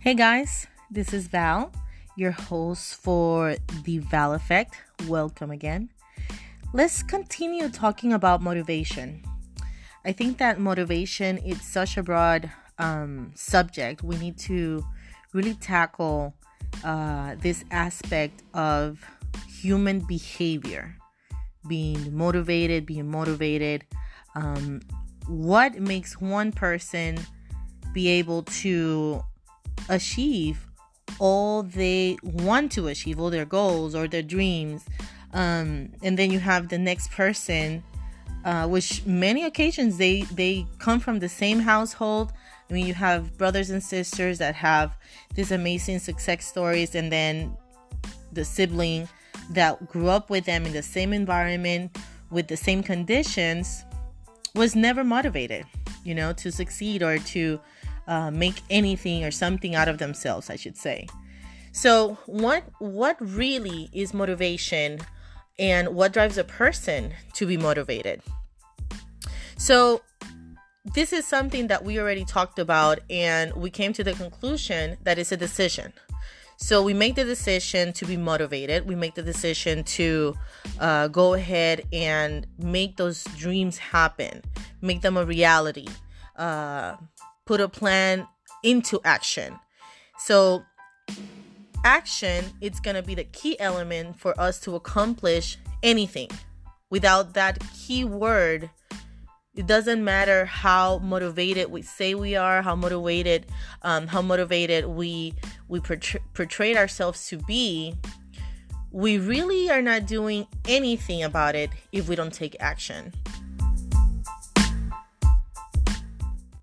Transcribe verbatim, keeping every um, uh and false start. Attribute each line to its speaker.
Speaker 1: Hey guys, this is Val, your host for the Val Effect. Welcome again. Let's continue talking about motivation. I think that motivation is such a broad um, subject. We need to really tackle uh, this aspect of human behavior, being motivated, being motivated. Um, what makes one person be able to achieve all they want to achieve, all their goals or their dreams. Um, and then you have the next person, uh, which many occasions they, they come from the same household. I mean, you have brothers and sisters that have these amazing success stories, and then the sibling that grew up with them in the same environment with the same conditions was never motivated, you know, to succeed or to Uh, make anything or something out of themselves, I should say. So what what really is motivation, and what drives a person to be motivated? So this is something that we already talked about, and we came to the conclusion that it's a decision. So we make the decision to be motivated. We make the decision to uh, go ahead and make those dreams happen, make them a reality. Uh, put a plan into action. So action, it's going to be the key element for us to accomplish anything. Without that key word, it doesn't matter how motivated we say we are, how motivated, um, how motivated we we portray, portray ourselves to be. We really are not doing anything about it if we don't take action.